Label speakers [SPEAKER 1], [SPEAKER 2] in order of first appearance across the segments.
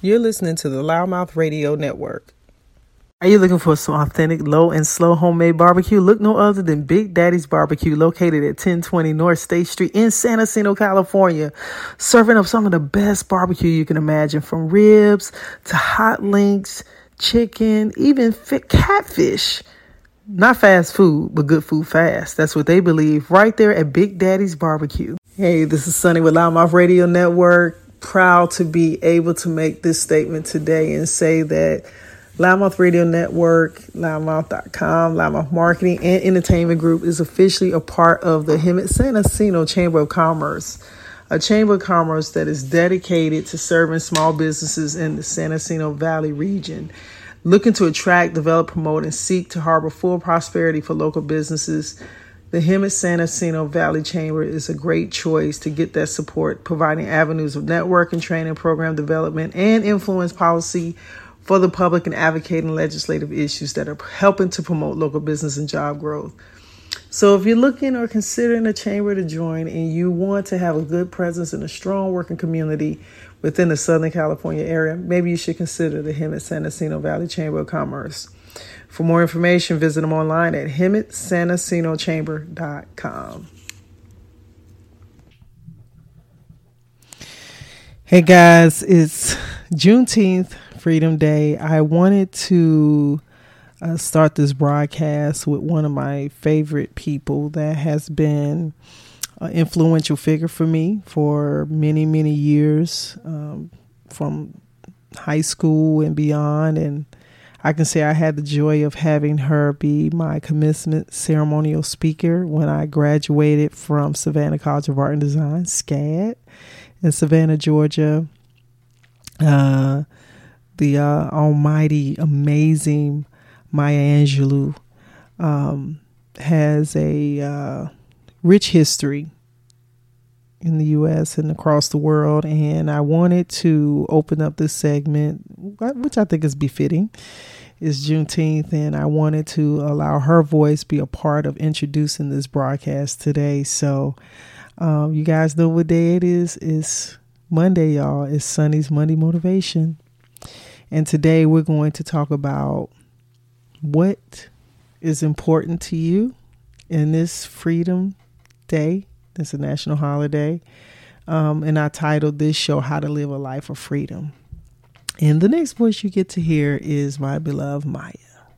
[SPEAKER 1] You're listening to the Loudmouth Radio Network.
[SPEAKER 2] Are you looking for some authentic, low and slow homemade barbecue? Look no other than Big Daddy's Barbecue, located at 1020 North State Street in San Jacinto, California. Serving up some of the best barbecue you can imagine, from ribs to hot links, chicken, even catfish. Not fast food, but good food fast. That's what they believe right there at Big Daddy's Barbecue. Hey, this is Sunny with Loudmouth Radio Network. Proud to be able to make this statement today and say that Loudmouth Radio Network, loudmouth.com, Loudmouth Marketing and Entertainment Group is officially a part of the Hemet San Jacinto Chamber of Commerce, a chamber of commerce that is dedicated to serving small businesses in the San Jacinto Valley region, looking to attract, develop, promote, and seek to harbor full prosperity for local businesses. The Hemet San Jacinto Valley Chamber is a great choice to get that support, providing avenues of networking, training, program development, and influence policy for the public and advocating legislative issues that are helping to promote local business and job growth. So if you're looking or considering a chamber to join and you want to have a good presence in a strong working community within the Southern California area, maybe you should consider the Hemet San Jacinto Valley Chamber of Commerce. For more information, visit them online at HemetSanJacintoChamber.com. Hey guys, it's Juneteenth, Freedom Day. I wanted to start this broadcast with one of my favorite people that has been an influential figure for me for many, many years, from high school and beyond. And I can say I had the joy of having her be my commencement ceremonial speaker when I graduated from Savannah College of Art and Design, SCAD, in Savannah, Georgia. The almighty, amazing Maya Angelou has a rich history in the U.S. and across the world, and I wanted to open up this segment, which I think is befitting. It's Juneteenth, and I wanted to allow her voice be a part of introducing this broadcast today. So you guys know what day it is. It's Monday, y'all. It's Sunny's Monday Motivation. And today we're going to talk about what is important to you in this Freedom Day. It's a national holiday. And I titled this show, How to Live a Life of Freedom. And the next voice you get to hear is my beloved Maya.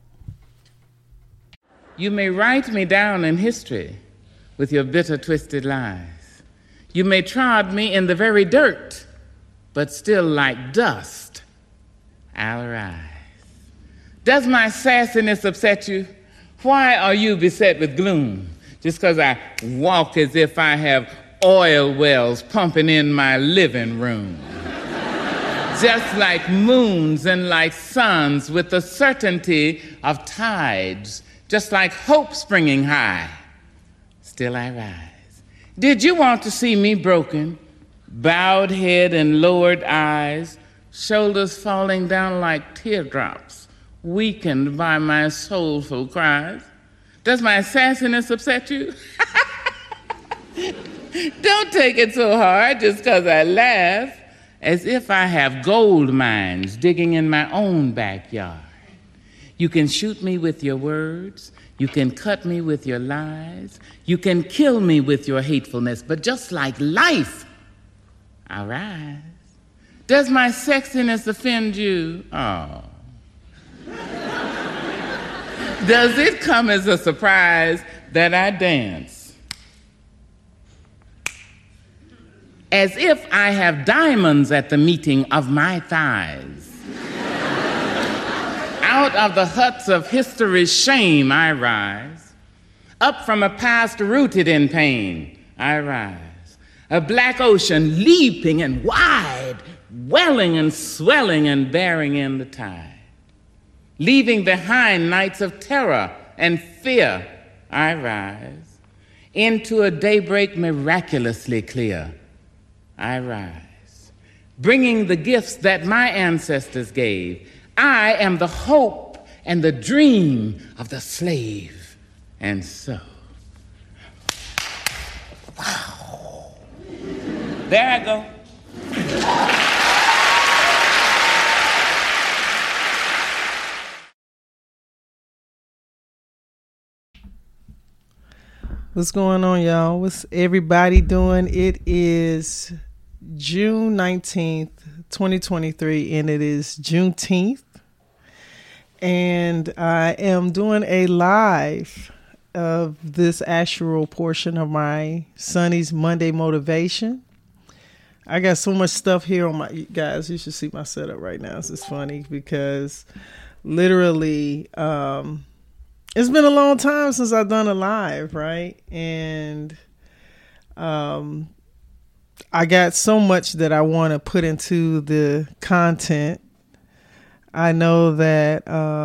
[SPEAKER 3] You may write me down in history with your bitter, twisted lies. You may trod me in the very dirt, but still like dust, I'll rise. Does my sassiness upset you? Why are you beset with gloom? Just because I walk as if I have oil wells pumping in my living room. Just like moons and like suns with the certainty of tides, just like hope springing high, still I rise. Did you want to see me broken, bowed head and lowered eyes, shoulders falling down like teardrops, weakened by my soulful cries? Does my sassiness upset you? Don't take it so hard just because I laugh, as if I have gold mines digging in my own backyard. You can shoot me with your words, you can cut me with your lies, you can kill me with your hatefulness, but just like life, I'll rise. Does my sexiness offend you? Oh. Does it come as a surprise that I dance as if I have diamonds at the meeting of my thighs? Out of the huts of history's shame I rise. Up from a past rooted in pain I rise. A black ocean leaping and wide, welling and swelling and bearing in the tide. Leaving behind nights of terror and fear, I rise. Into a daybreak miraculously clear, I rise. Bringing the gifts that my ancestors gave. I am the hope and the dream of the slave. And so, wow. There I go.
[SPEAKER 2] What's going on, y'all? What's everybody doing? It is June 19th, 2023, and it is Juneteenth. And I am doing a live of this actual portion of my Sonny's Monday Motivation. I got so much stuff here on my, guys, you should see my setup right now. This is funny because literally, it's been a long time since I've done a live, right? And I got so much that I want to put into the content. I know that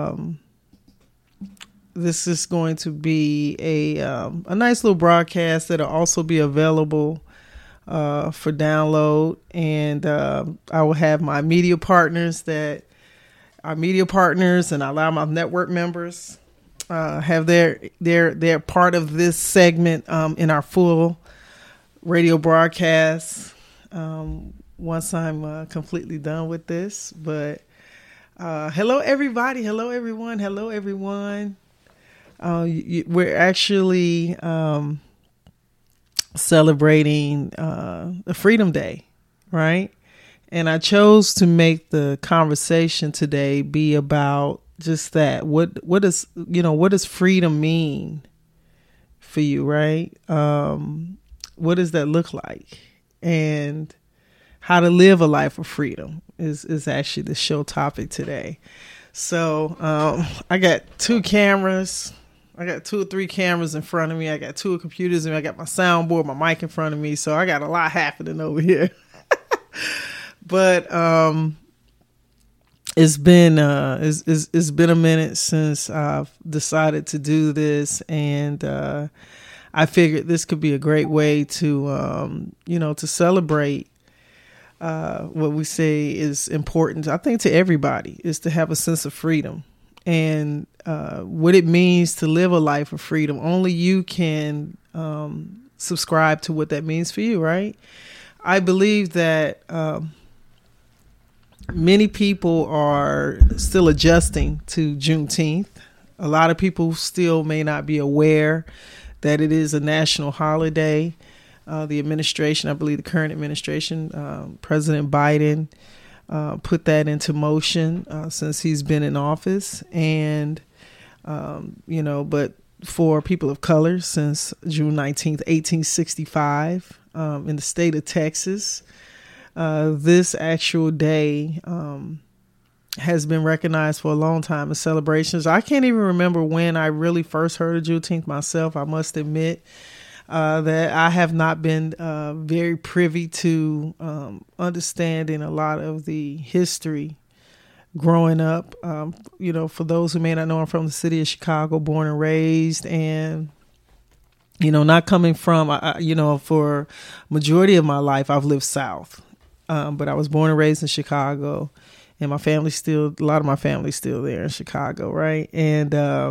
[SPEAKER 2] this is going to be a nice little broadcast that'll also be available for download. And I will have my media partners that are media partners and Allow Mouth Network members have their part of this segment in our full radio broadcast once I'm completely done with this. But hello everybody, hello everyone, hello everyone. We're actually celebrating the Freedom Day, right? And I chose to make the conversation today be about just that. What does freedom mean for you, right? What does that look like? And how to live a life of freedom is actually the show topic today. So I got two cameras. I got 2 or 3 cameras in front of me. I got 2 computers, and I got my soundboard, my mic in front of me. So I got a lot happening over here. But it's been a minute since I've decided to do this, and I figured this could be a great way to to celebrate what we say is important. I think to everybody is to have a sense of freedom and what it means to live a life of freedom. Only you can subscribe to what that means for you, right? I believe that many people are still adjusting to Juneteenth. A lot of people still may not be aware that it is a national holiday. The administration, I believe the current administration, President Biden, put that into motion since he's been in office. And, but for people of color, since June 19th, 1865, in the state of Texas, this actual day has been recognized for a long time as celebrations. I can't even remember when I really first heard of Juneteenth myself. I must admit that I have not been very privy to understanding a lot of the history growing up. For those who may not know, I'm from the city of Chicago, born and raised, and not coming from, for majority of my life, I've lived South. But I was born and raised in Chicago, and a lot of my family's still there in Chicago, right? And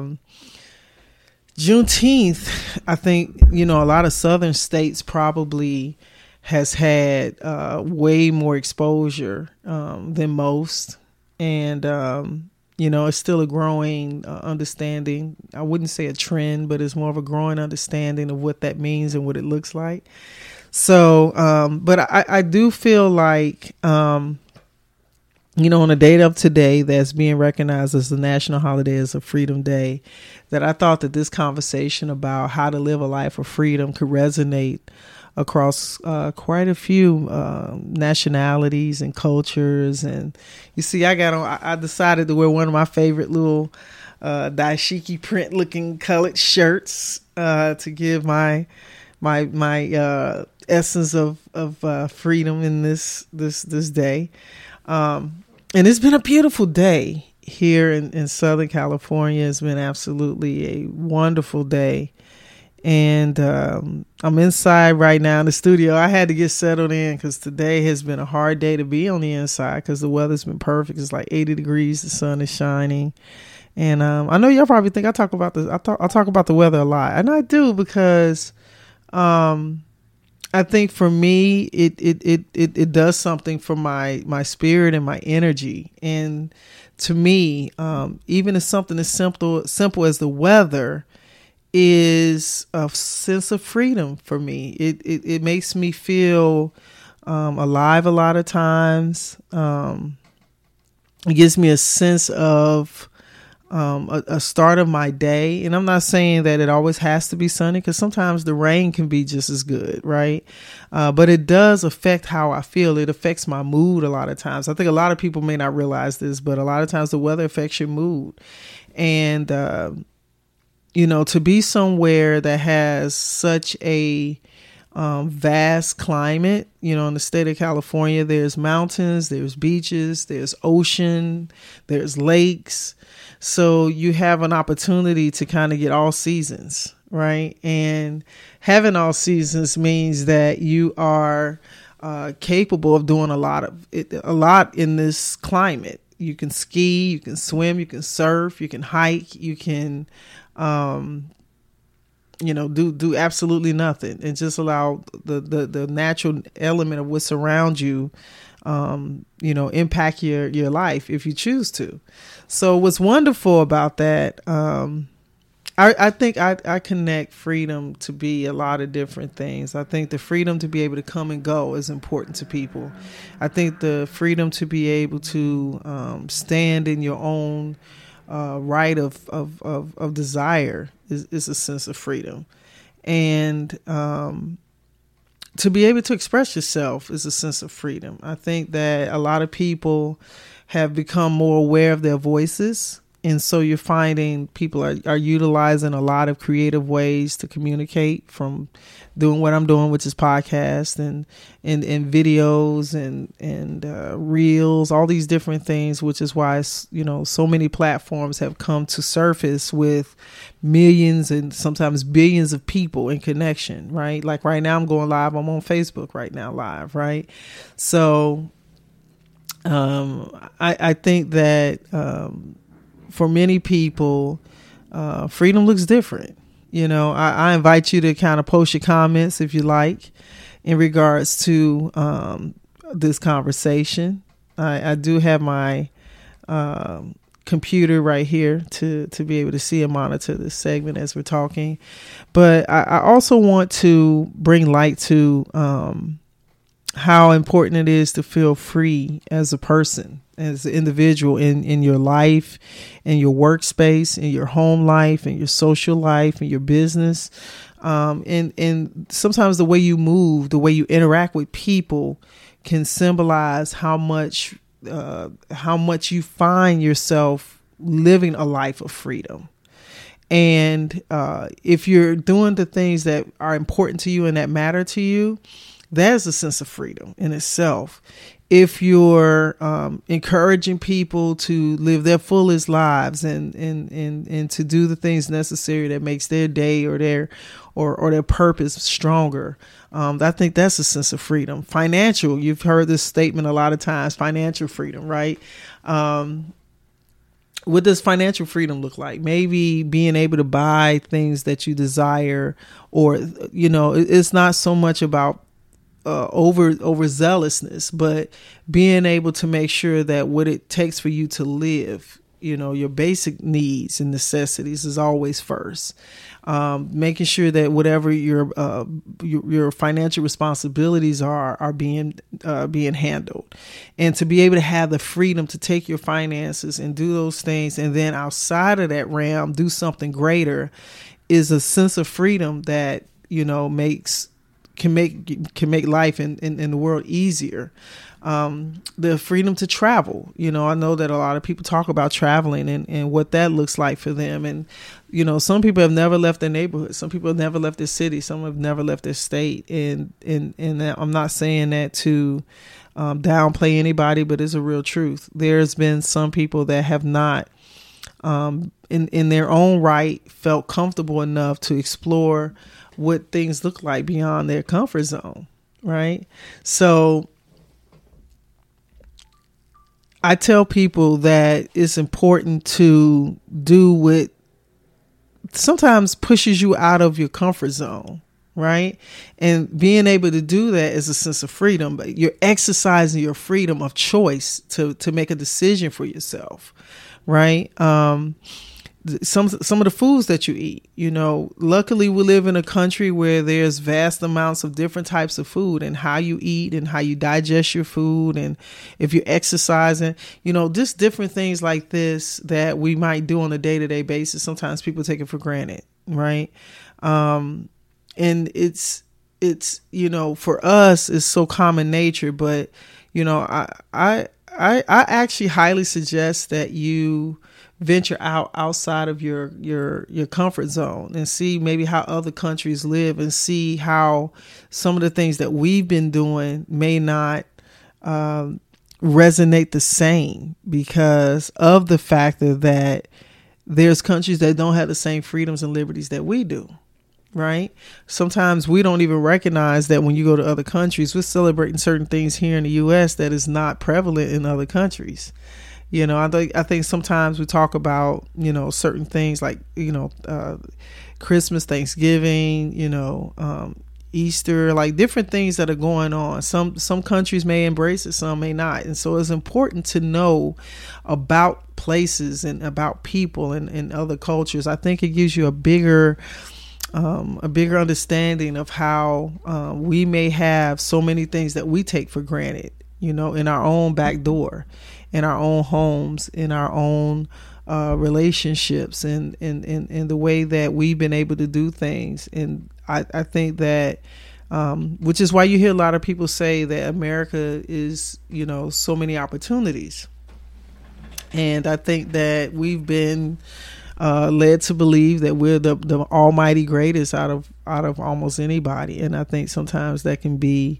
[SPEAKER 2] Juneteenth, I think, a lot of southern states probably has had way more exposure than most. And, it's still a growing understanding. I wouldn't say a trend, but it's more of a growing understanding of what that means and what it looks like. So, but I do feel like, on a date of today that's being recognized as the national holiday as a Freedom Day, that I thought that this conversation about how to live a life of freedom could resonate across quite a few nationalities and cultures. And you see, I decided to wear one of my favorite little dashiki print looking colored shirts to give my essence of freedom in this day. And it's been a beautiful day here in Southern California. It's been absolutely a wonderful day. And I'm inside right now in the studio. I had to get settled in because today has been a hard day to be on the inside because the weather's been perfect. It's like 80 degrees. The sun is shining. And I know y'all probably think I talk about the weather a lot. And I do because I think for me, it does something for my spirit and my energy. And to me, even if something as simple as the weather, is a sense of freedom for me. It makes me feel alive a lot of times. It gives me a sense of a start of my day. And I'm not saying that it always has to be sunny, because sometimes the rain can be just as good, right? But it does affect how I feel. It affects my mood a lot of times. I think a lot of people may not realize this, but a lot of times the weather affects your mood. And, to be somewhere that has such a vast climate, in the state of California, there's mountains, there's beaches, there's ocean, there's lakes. So you have an opportunity to kind of get all seasons, right? And having all seasons means that you are capable of doing a lot in this climate. You can ski, you can swim, you can surf, you can hike, you can do absolutely nothing, and just allow the natural element of what's around you, impact your life if you choose to. So what's wonderful about that, I think I connect freedom to be a lot of different things. I think the freedom to be able to come and go is important to people. I think the freedom to be able to stand in your own right of desire is a sense of freedom. And to be able to express yourself is a sense of freedom. I think that a lot of people have become more aware of their voices. And so you're finding people are utilizing a lot of creative ways to communicate, from doing what I'm doing, which is podcasts and videos and reels, all these different things, which is why, so many platforms have come to surface with millions and sometimes billions of people in connection, right? Like right now I'm going live. I'm on Facebook right now live, right? So I think that for many people, freedom looks different. I invite you to kind of post your comments if you like in regards to this conversation. I do have my computer right here to be able to see and monitor this segment as we're talking. But I also want to bring light to how important it is to feel free as a person, as an individual in your life, in your workspace, in your home life, in your social life, in your business. And sometimes the way you move, the way you interact with people can symbolize how much you find yourself living a life of freedom. And if you're doing the things that are important to you and that matter to you, that is a sense of freedom in itself. If you're encouraging people to live their fullest lives and to do the things necessary that makes their day or their purpose stronger, I think that's a sense of freedom. Financial, you've heard this statement a lot of times, financial freedom, right? What does financial freedom look like? Maybe being able to buy things that you desire, or, it's not so much about overzealousness, but being able to make sure that what it takes for you to live, your basic needs and necessities is always first. Making sure that whatever your financial responsibilities are being handled, and to be able to have the freedom to take your finances and do those things, and then outside of that realm do something greater, is a sense of freedom that can make life in the world easier. The freedom to travel. I know that a lot of people talk about traveling and what that looks like for them. And, some people have never left their neighborhood. Some people have never left their city. Some have never left their state. And I'm not saying that to downplay anybody, but it's a real truth. There's been some people that have not, in their own right, felt comfortable enough to explore what things look like beyond their comfort zone, right? So I tell people that it's important to do what sometimes pushes you out of your comfort zone, right? And being able to do that is a sense of freedom, but you're exercising your freedom of choice to make a decision for yourself, right? some of the foods that you eat. Luckily we live in a country where there's vast amounts of different types of food, and how you eat and how you digest your food, and if you're exercising, just different things like this that we might do on a day-to-day basis. Sometimes people take it for granted, right? And it's for us it's so common nature, but I actually highly suggest that you venture outside of your comfort zone and see maybe how other countries live, and see how some of the things that we've been doing may not resonate the same, because of the factor that there's countries that don't have the same freedoms and liberties that we do. Right. Sometimes we don't even recognize that when you go to other countries, we're celebrating certain things here in the U.S. that is not prevalent in other countries. I think sometimes we talk about, certain things like, Christmas, Thanksgiving, Easter, like different things that are going on. Some countries may embrace it, some may not. And so it's important to know about places and about people and other cultures. I think it gives you a bigger understanding of how we may have so many things that we take for granted, in our own back door, in our own homes, in our own relationships, and the way that we've been able to do things. And I think that, which is why you hear a lot of people say that America is, so many opportunities. And I think that we've been led to believe that we're the almighty greatest out of almost anybody. And I think sometimes that can be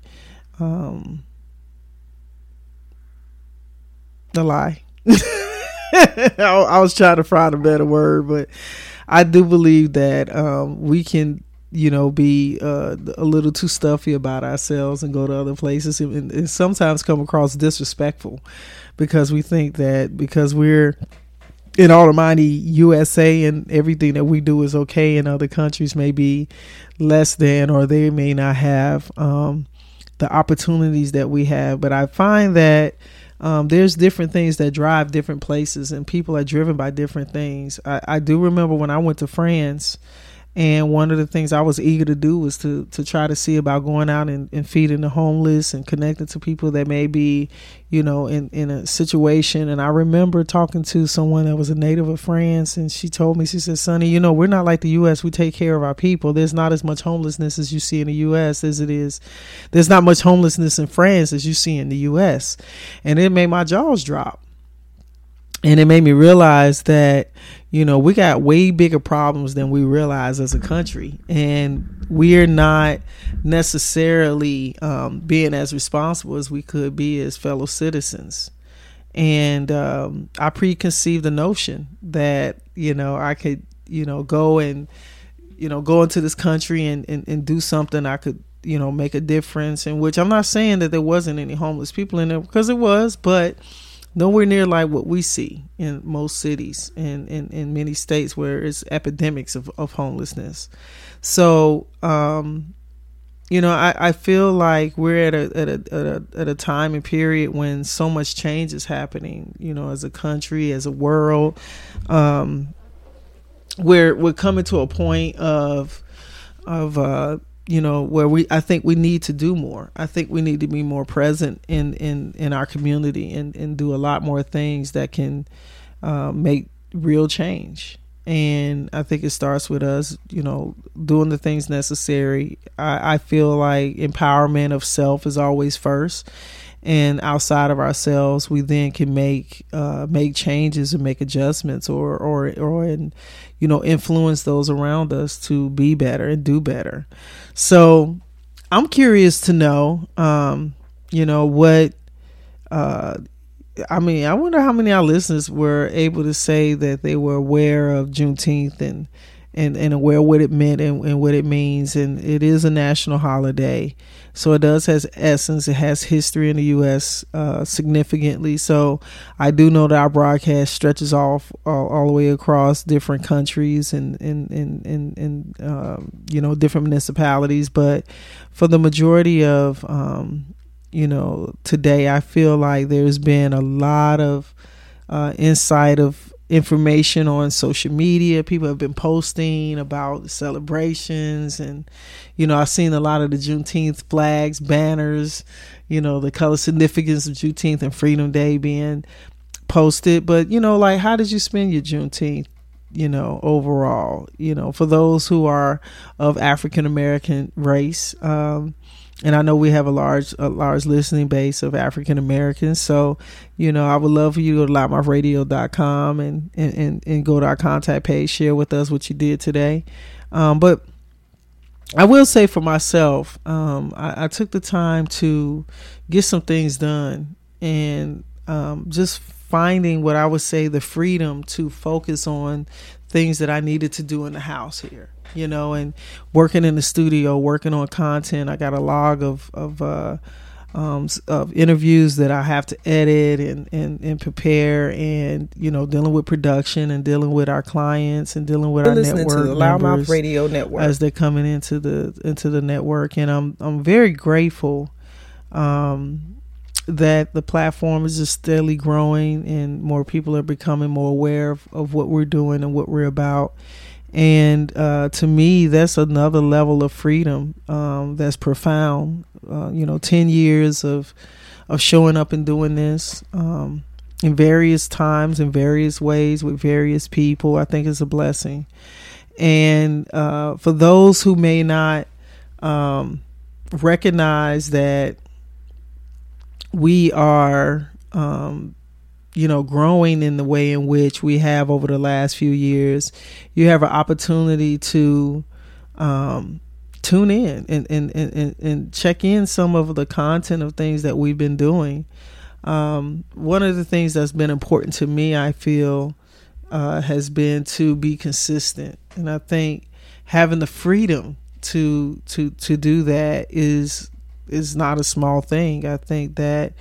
[SPEAKER 2] a lie. I was trying to find a better word, but I do believe that we can, be a little too stuffy about ourselves and go to other places and sometimes come across disrespectful, because we think that because we're in almighty USA and everything that we do is okay, and other countries may be less than, or they may not have the opportunities that we have. But I find that there's different things that drive different places, and people are driven by different things. I do remember when I went to France, and one of the things I was eager to do was to try to see about going out and feeding the homeless and connecting to people that may be, in a situation. And I remember talking to someone that was a native of France, and she told me, she said, Sonny, we're not like the U.S. We take care of our people. There's not as much homelessness as you see in the U.S. as it is. There's not much homelessness in France as you see in the U.S. And it made my jaws drop. And it made me realize that, we got way bigger problems than we realize as a country. And we're not necessarily being as responsible as we could be as fellow citizens. And I preconceived the notion that, I could, go and, go into this country and do something. I could, make a difference, in which I'm not saying that there wasn't any homeless people in there, because it was, but nowhere near like what we see in most cities and in many states where it's epidemics of homelessness. So, I feel like we're at a time and period when so much change is happening, as a country, as a world. We're coming to a point of where I think we need to do more. I think we need to be more present in our community and do a lot more things that can make real change. And I think it starts with us, doing the things necessary. I feel like empowerment of self is always first. And outside of ourselves, we then can make changes and make adjustments or influence those around us to be better and do better. So I'm curious to know, what, I wonder how many of our listeners were able to say that they were aware of Juneteenth and aware what it meant and what it means. And it is a national holiday. So it does has essence. It has history in the U.S. Significantly. So I do know that our broadcast stretches off all the way across different countries and different municipalities. But for the majority of, today, I feel like there's been a lot of insight of information on social media. People have been posting about celebrations, and I've seen a lot of the Juneteenth flags, banners, the color significance of Juneteenth and Freedom Day being posted. But like, how did you spend your Juneteenth? Overall, for those who are of African American race, and I know we have a large listening base of African Americans. So, I would love for you to go to loudmouthradio.com and go to our contact page, share with us what you did today. But I will say for myself, I took the time to get some things done, and just finding what I would say the freedom to focus on things that I needed to do in the house here, and working in the studio, working on content. I got a log of interviews that I have to edit and prepare, and dealing with production and dealing with our clients and dealing with our network
[SPEAKER 1] to the Loudmouth Radio Network
[SPEAKER 2] as they're coming into the network. And I'm very grateful that the platform is just steadily growing and more people are becoming more aware of what we're doing and what we're about. And to me, that's another level of freedom that's profound. 10 years of showing up and doing this in various times, in various ways, with various people, I think is a blessing. And for those who may not recognize that we are, growing in the way in which we have over the last few years, you have an opportunity to tune in and check in some of the content of things that we've been doing. One of the things that's been important to me, I feel, has been to be consistent. And I think having the freedom to do that is not a small thing. I think that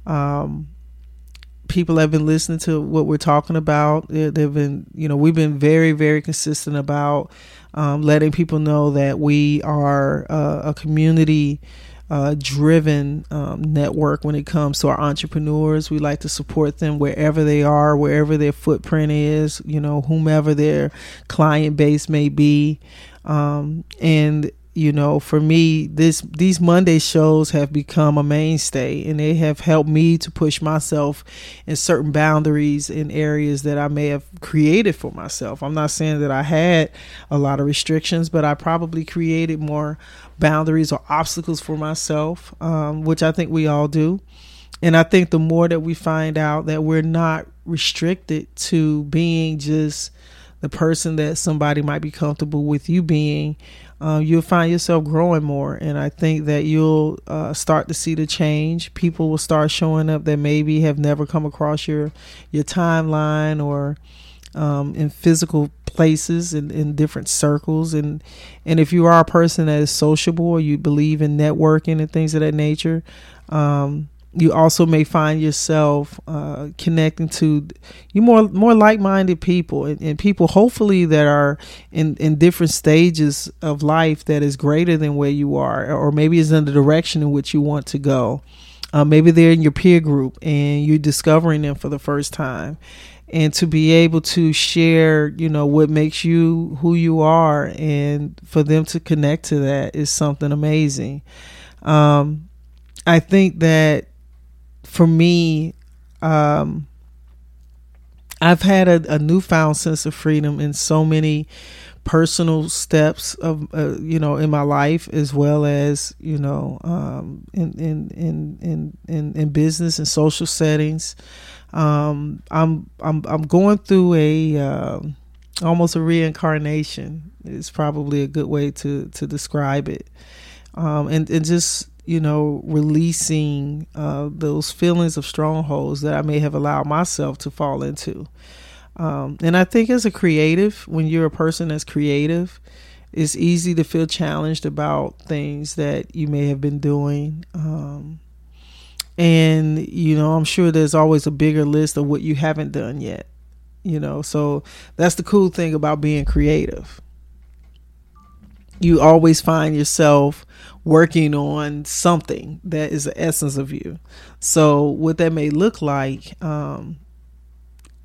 [SPEAKER 2] people have been listening to what we're talking about. They've been, we've been very, very consistent about letting people know that we are a community driven network when it comes to our entrepreneurs. We like to support them wherever they are, wherever their footprint is, whomever their client base may be. And for me, these Monday shows have become a mainstay, and they have helped me to push myself in certain boundaries in areas that I may have created for myself. I'm not saying that I had a lot of restrictions, but I probably created more boundaries or obstacles for myself, which I think we all do. And I think the more that we find out that we're not restricted to being just the person that somebody might be comfortable with you being, you'll find yourself growing more. And I think that you'll start to see the change. People will start showing up that maybe have never come across your timeline or in physical places in different circles. And if you are a person that is sociable or you believe in networking and things of that nature, you also may find yourself connecting to you more like-minded people and people hopefully that are in different stages of life that is greater than where you are, or maybe is in the direction in which you want to go. Maybe they're in your peer group and you're discovering them for the first time. And to be able to share, what makes you who you are, and for them to connect to that is something amazing. I think that for me, I've had a newfound sense of freedom in so many personal steps of in my life, as well as in business and social settings. I'm going through almost a reincarnation is probably a good way to describe it, and just releasing those feelings of strongholds that I may have allowed myself to fall into. And I think as a creative, when you're a person that's creative, it's easy to feel challenged about things that you may have been doing. And, I'm sure there's always a bigger list of what you haven't done yet, so that's the cool thing about being creative. You always find yourself working on something that is the essence of you. So what that may look like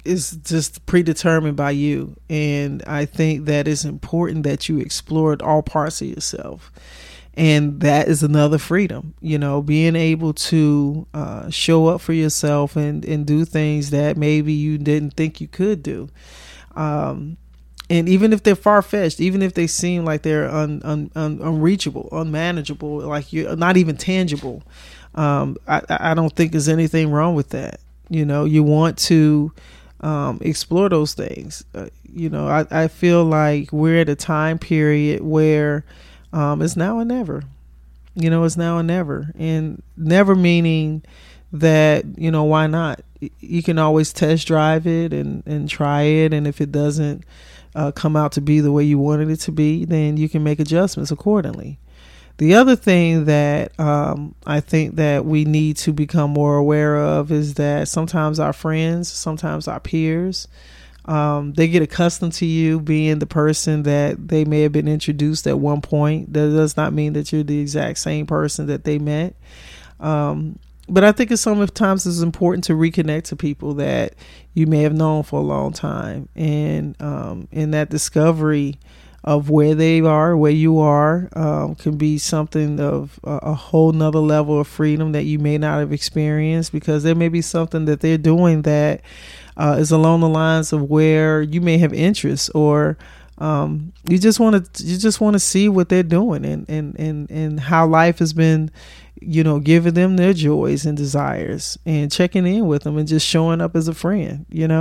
[SPEAKER 2] is just predetermined by you. And I think that it's important that you explore all parts of yourself. And that is another freedom, being able to show up for yourself and do things that maybe you didn't think you could do. And even if they're far-fetched, even if they seem like they're unreachable, unmanageable, like you're not even tangible, I don't think there's anything wrong with that. You want to explore those things. I feel like we're at a time period where it's now or never. It's now or never. And never meaning that, why not? You can always test drive it and try it. And if it doesn't come out to be the way you wanted it to be, then you can make adjustments accordingly. The other thing that I think that we need to become more aware of is that sometimes our friends, sometimes our peers, they get accustomed to you being the person that they may have been introduced at one point. That does not mean that you're the exact same person that they met. But I think sometimes it's important to reconnect to people that you may have known for a long time. And in that discovery of where they are, where you are, can be something of a whole nother level of freedom that you may not have experienced, because there may be something that they're doing that is along the lines of where you may have interest, or you just want to see what they're doing and how life has been, giving them their joys and desires, and checking in with them and just showing up as a friend.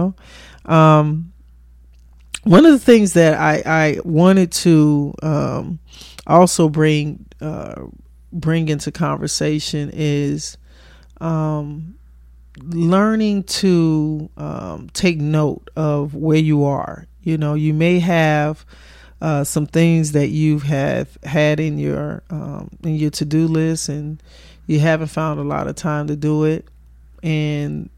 [SPEAKER 2] One of the things that I wanted to also bring into conversation is learning to take note of where you are. You may have some things that you have had in your to-do list, and you haven't found a lot of time to do it. And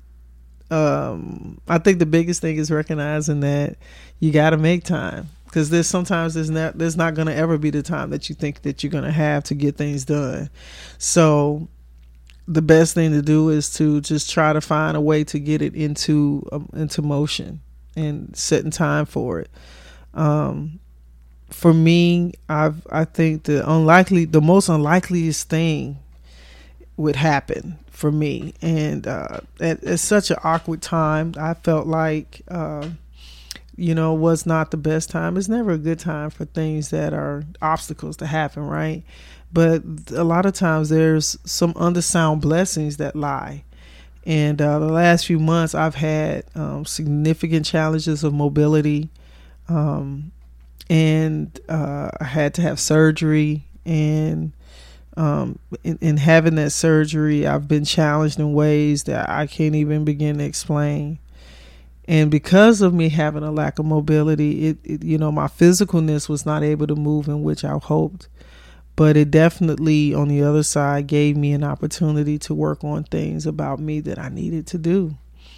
[SPEAKER 2] I think the biggest thing is recognizing that you got to make time, because there's not going to ever be the time that you think that you're going to have to get things done. So the best thing to do is to just try to find a way to get it into motion and setting time for it. For me, I think the most unlikeliest thing would happen for me, and at such an awkward time, I felt like was not the best time. It's never a good time for things that are obstacles to happen, right? But a lot of times there's some undersound blessings that lie. And the last few months, I've had significant challenges of mobility, and I had to have surgery. And in having that surgery, I've been challenged in ways that I can't even begin to explain. And because of me having a lack of mobility, my physicalness was not able to move in which I hoped. But it definitely, on the other side, gave me an opportunity to work on things about me that I needed to do.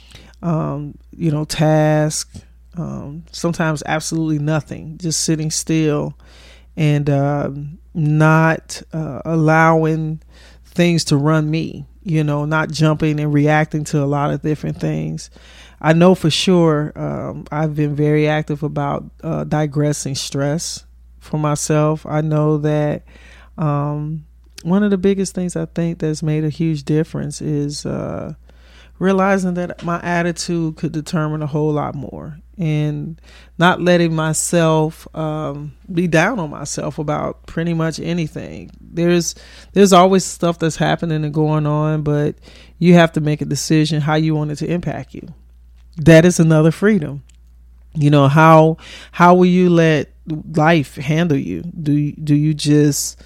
[SPEAKER 2] Tasks, sometimes absolutely nothing, just sitting still and not allowing things to run me, not jumping and reacting to a lot of different things. I know for sure I've been very active about digressing stress for myself. I know that one of the biggest things I think that's made a huge difference is realizing that my attitude could determine a whole lot more, and not letting myself be down on myself about pretty much anything. There's always stuff that's happening and going on, but you have to make a decision how you want it to impact you. That is another freedom. How will you let life handle you? Do you just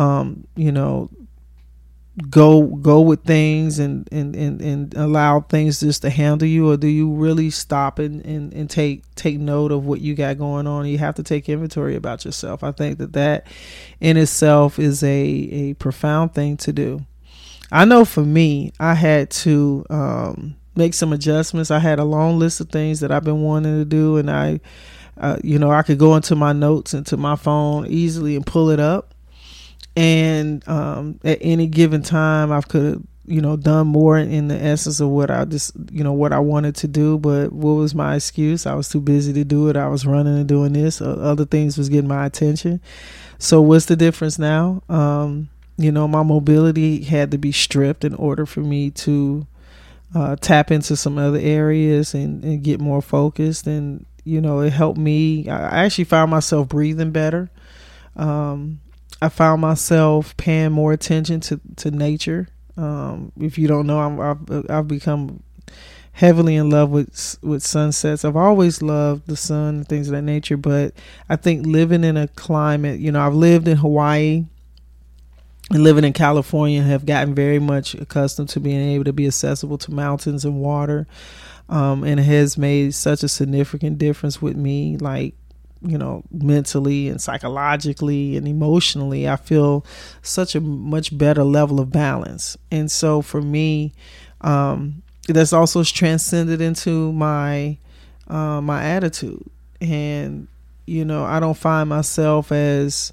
[SPEAKER 2] go with things and allow things just to handle you, or do you really stop and take note of what you got going on? You have to take inventory about yourself. I think that in itself is a profound thing to do. I know for me, I had to make some adjustments. I had a long list of things that I've been wanting to do, and I could go into my notes, into my phone easily and pull it up. And at any given time, I could done more in the essence of what I just, what I wanted to do. But what was my excuse? I was too busy to do it. I was running and doing this. Other things was getting my attention. So what's the difference now? My mobility had to be stripped in order for me to tap into some other areas and get more focused. And, it helped me. I actually found myself breathing better. I found myself paying more attention to nature. If you don't know, I've become heavily in love with sunsets. I've always loved the sun and things of that nature, but I think living in a climate, I've lived in Hawaii and living in California, have gotten very much accustomed to being able to be accessible to mountains and water. And it has made such a significant difference with me, like, mentally and psychologically and emotionally. I feel such a much better level of balance. And so for me, that's also transcended into my attitude. And, I don't find myself as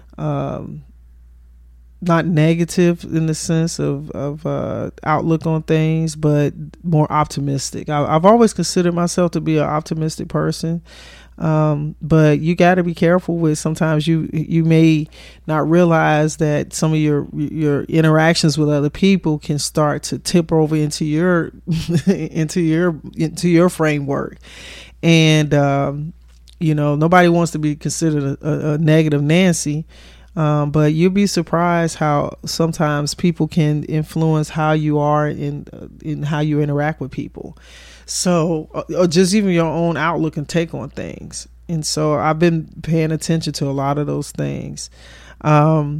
[SPEAKER 2] not negative in the sense of outlook on things, but more optimistic. I've always considered myself to be an optimistic person. But you got to be careful with, sometimes you may not realize that some of your interactions with other people can start to tip over into your into your framework. And nobody wants to be considered a negative Nancy. But you'll be surprised how sometimes people can influence how you are in how you interact with people. So, or just even your own outlook and take on things. And so I've been paying attention to a lot of those things. I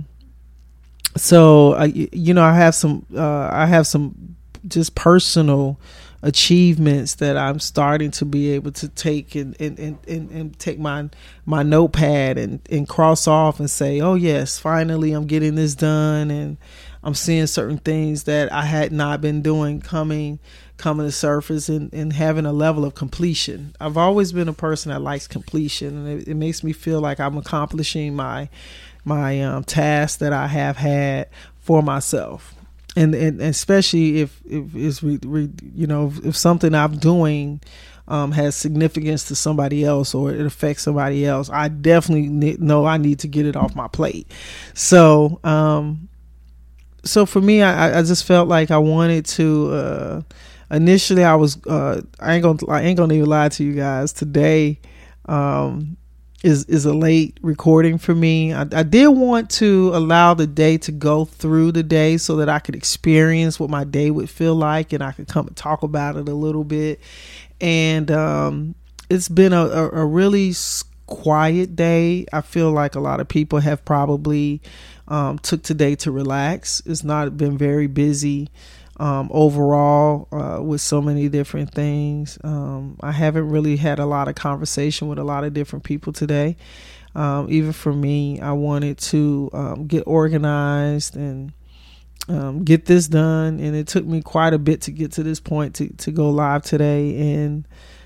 [SPEAKER 2] have some just personal achievements that I'm starting to be able to take and take my notepad and cross off and say, oh yes, finally I'm getting this done. And I'm seeing certain things that I had not been doing coming to surface and having a level of completion. I've always been a person that likes completion, and it makes me feel like I'm accomplishing my task that I have had for myself. And especially if something I'm doing has significance to somebody else or it affects somebody else, I definitely know I need to get it off my plate. So for me, I just felt like I wanted to. Initially, I was. I ain't gonna even lie to you guys. Today is a late recording for me. I did want to allow the day to go through the day so that I could experience what my day would feel like, and I could come and talk about it a little bit. And it's been a really quiet day. I feel like a lot of people have probably took today to relax. It's not been very busy overall with so many different things. I haven't really had a lot of conversation with a lot of different people today. Even for me, I wanted to get organized and get this done, and it took me quite a bit to get to this point to go live today. And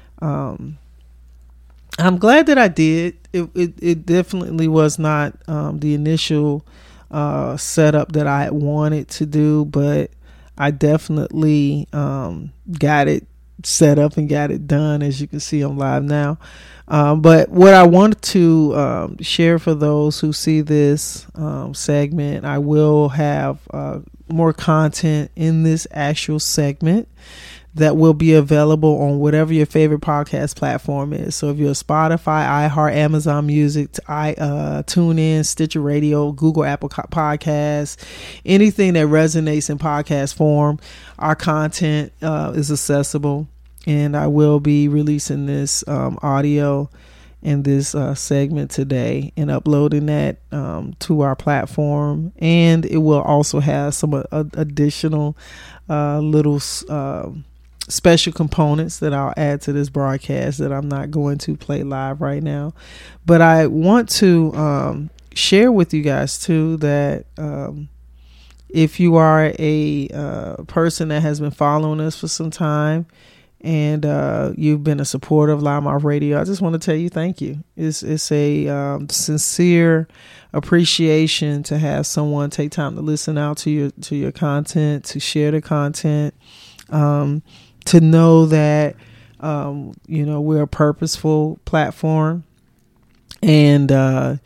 [SPEAKER 2] I'm glad that I did. It definitely was not the initial setup that I wanted to do, but I definitely got it set up and got it done. As you can see, I'm live now. But what I want to share for those who see this segment, I will have more content in this actual segment that will be available on whatever your favorite podcast platform is. So if you're a Spotify, iHeart, Amazon Music, TuneIn, Stitcher Radio, Google, Apple Podcasts, anything that resonates in podcast form, our content is accessible. And I will be releasing this audio in this segment today and uploading that to our platform. And it will also have some additional little special components that I'll add to this broadcast that I'm not going to play live right now. But I want to share with you guys too that if you are a person that has been following us for some time, and you've been a supporter of Loudmouth Radio. I just want to tell you thank you. It's a sincere appreciation to have someone take time to listen out to your content, to share the content, to know that we're a purposeful platform, and that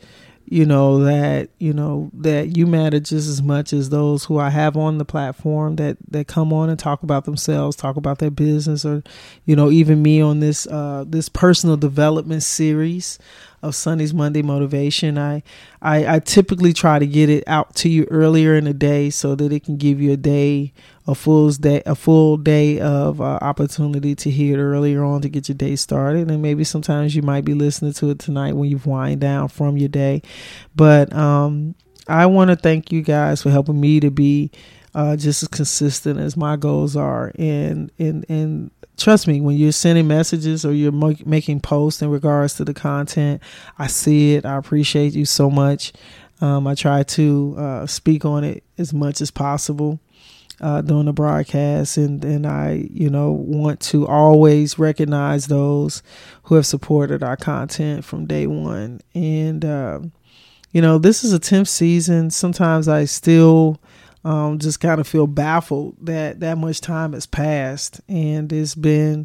[SPEAKER 2] you matter just as much as those who I have on the platform that come on and talk about themselves, talk about their business, or even me on this personal development series of Sonny's Monday Motivation. I typically try to get it out to you earlier in the day so that it can give you a full day of opportunity to hear it earlier on to get your day started. And maybe sometimes you might be listening to it tonight when you've wind down from your day. But I want to thank you guys for helping me to be just as consistent as my goals are. And trust me, when you're sending messages or you're making posts in regards to the content, I see it. I appreciate you so much. I try to speak on it as much as possible during the broadcast, and I want to always recognize those who have supported our content from day one. And this is a 10th season. Sometimes I still just kind of feel baffled that much time has passed, and it's been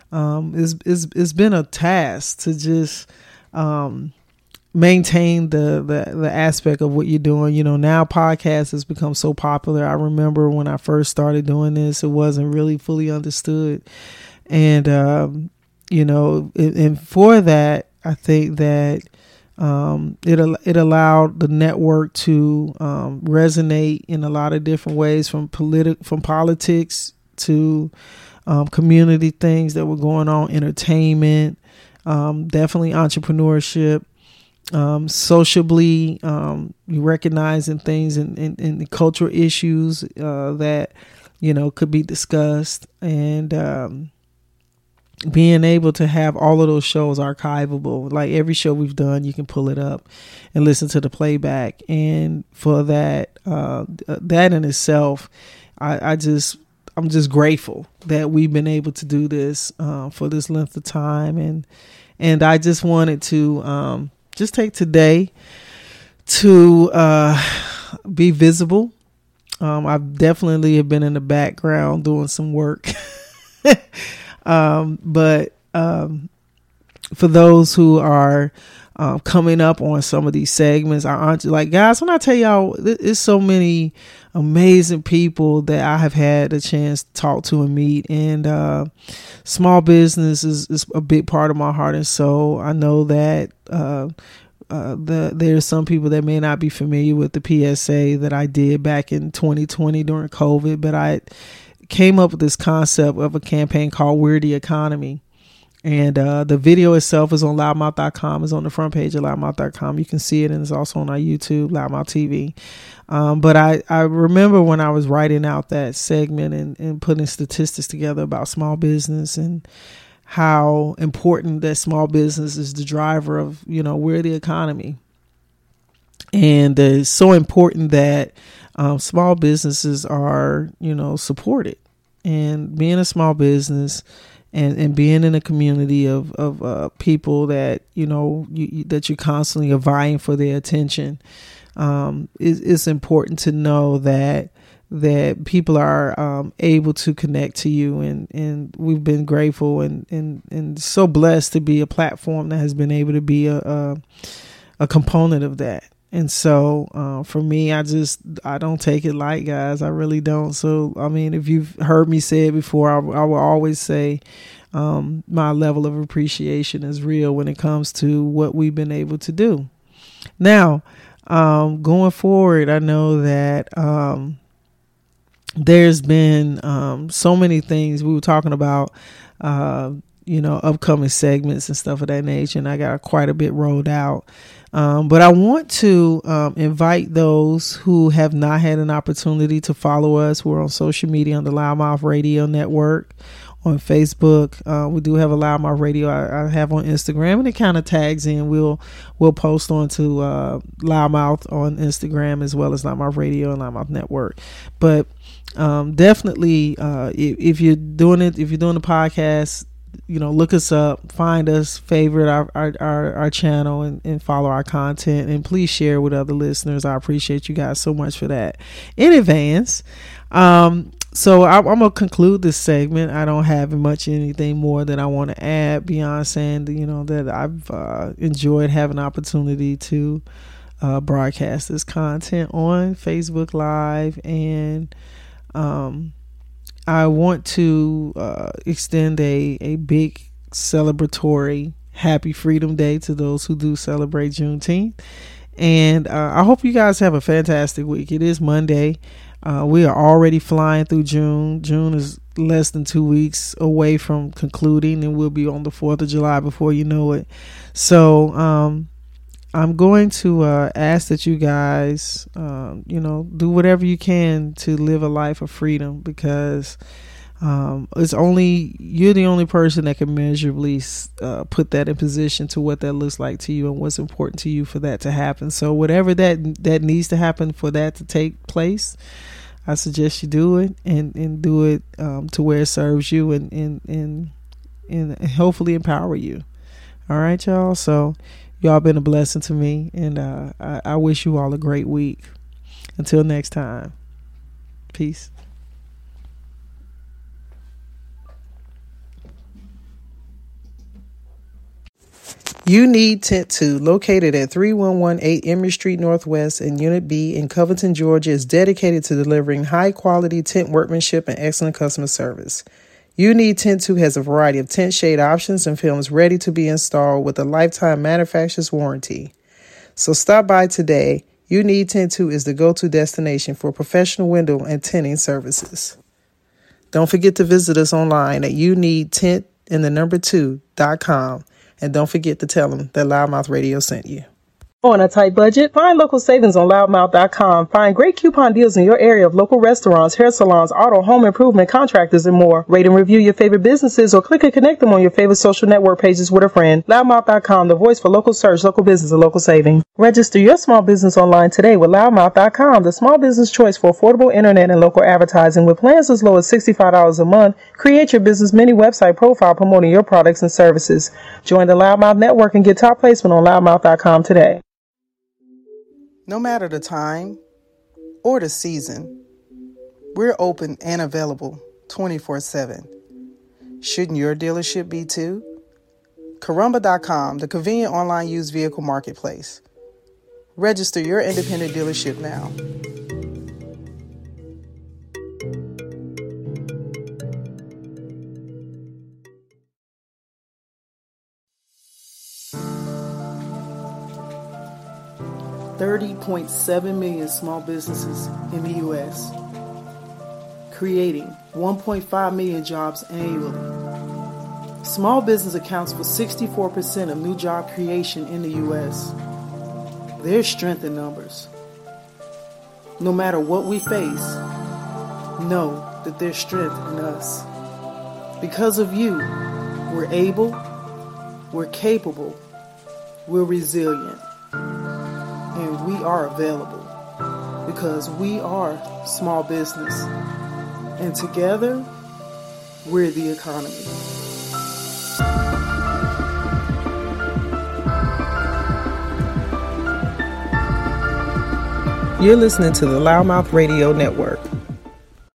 [SPEAKER 2] a task to just maintain the aspect of what you're doing. Now podcasts has become so popular. I remember when I first started doing this, it wasn't really fully understood, and and for that, I think that it allowed the network to resonate in a lot of different ways, from politics to community things that were going on, entertainment, definitely entrepreneurship, sociably, recognizing things and cultural issues that could be discussed, and being able to have all of those shows archivable. Like every show we've done, you can pull it up and listen to the playback. And for that in itself, I'm just grateful that we've been able to do this for this length of time. And I just wanted to just take today to be visible. I've definitely have been in the background doing some work. But for those who are coming up on some of these segments, guys, when I tell y'all, there's so many amazing people that I have had a chance to talk to and meet, and small business is a big part of my heart and soul. I know that there's some people that may not be familiar with the PSA that I did back in 2020 during COVID, but I came up with this concept of a campaign called We're the Economy. And the video itself is on loudmouth.com. It's on the front page of loudmouth.com. You can see it, and it's also on our YouTube, Loudmouth TV. But I remember when I was writing out that segment and putting statistics together about small business and how important that small business is the driver of, we're the economy. And it's so important that small businesses are, supported, and being a small business and being in a community of people that, that you constantly are vying for their attention. It's important to know that people are able to connect to you, and we've been grateful and so blessed to be a platform that has been able to be a component of that. And so for me, I don't take it light, guys. I really don't. So, I mean, if you've heard me say it before, I will always say my level of appreciation is real when it comes to what we've been able to do. Now, going forward, I know that there's been so many things. We were talking about, upcoming segments and stuff of that nature, and I got quite a bit rolled out. But I want to invite those who have not had an opportunity to follow us. We're on social media on the Loudmouth Radio Network, on Facebook. We do have a Loudmouth Radio. I have on Instagram, and it kind of tags in. We'll post onto Loudmouth on Instagram as well as Loudmouth Radio and Loudmouth Network. But definitely, if you're doing the podcast, look us up, find us, favorite our channel, and follow our content, and please share with other listeners. I appreciate you guys so much for that in advance. So I'm gonna conclude this segment. I don't have anything more that I want to add beyond saying that I've enjoyed having an opportunity to broadcast this content on Facebook Live, and I want to extend a big celebratory Happy Freedom Day to those who do celebrate Juneteenth. And I hope you guys have a fantastic week. It is Monday. We are already flying through June. June is less than 2 weeks away from concluding, and we'll be on the 4th of July before you know it. So I'm going to ask that you guys, do whatever you can to live a life of freedom, because you're the only person that can measurably put that in position to what that looks like to you and what's important to you for that to happen. So whatever that needs to happen for that to take place, I suggest you do it, and do it to where it serves you and hopefully empower you. All right, y'all. So y'all been a blessing to me, and I wish you all a great week. Until next time, peace. You Need Tent 2, located at 3118 Emory Street Northwest in Unit B in Covington, Georgia, is dedicated to delivering high-quality tent workmanship and excellent customer service. You Need Tent 2 has a variety of tent shade options and films ready to be installed with a lifetime manufacturer's warranty. So stop by today. You Need Tent 2 is the go-to destination for professional window and tenting services. Don't forget to visit us online at youneedtent2.com. And don't forget to tell them that Loudmouth Radio sent you. On a tight budget? Find local savings on loudmouth.com. Find great coupon deals in your area of local restaurants, hair salons, auto, home improvement, contractors, and more. Rate and review your favorite businesses or click and connect them on your favorite social network pages with a friend. Loudmouth.com, the voice for local search, local business, and local savings. Register your small business online today with Loudmouth.com, the small business choice for affordable internet and local advertising with plans as low as $65 a month. Create your business mini website profile promoting your products and services. Join the Loudmouth Network and get top placement on Loudmouth.com today. No matter the time or the season, we're open and available 24/7. Shouldn't your dealership be too? Carumba.com, the convenient online used vehicle marketplace. Register your independent dealership now. $30.7 million small businesses in the U.S., creating 1.5 million jobs annually. Small business accounts for 64% of new job creation in the U.S. There's strength in numbers. No matter what we face, know that there's strength in us. Because of you, we're able, we're capable, we're resilient. And we are available because we are small business. And together, we're the economy. You're listening to the Loudmouth Radio Network.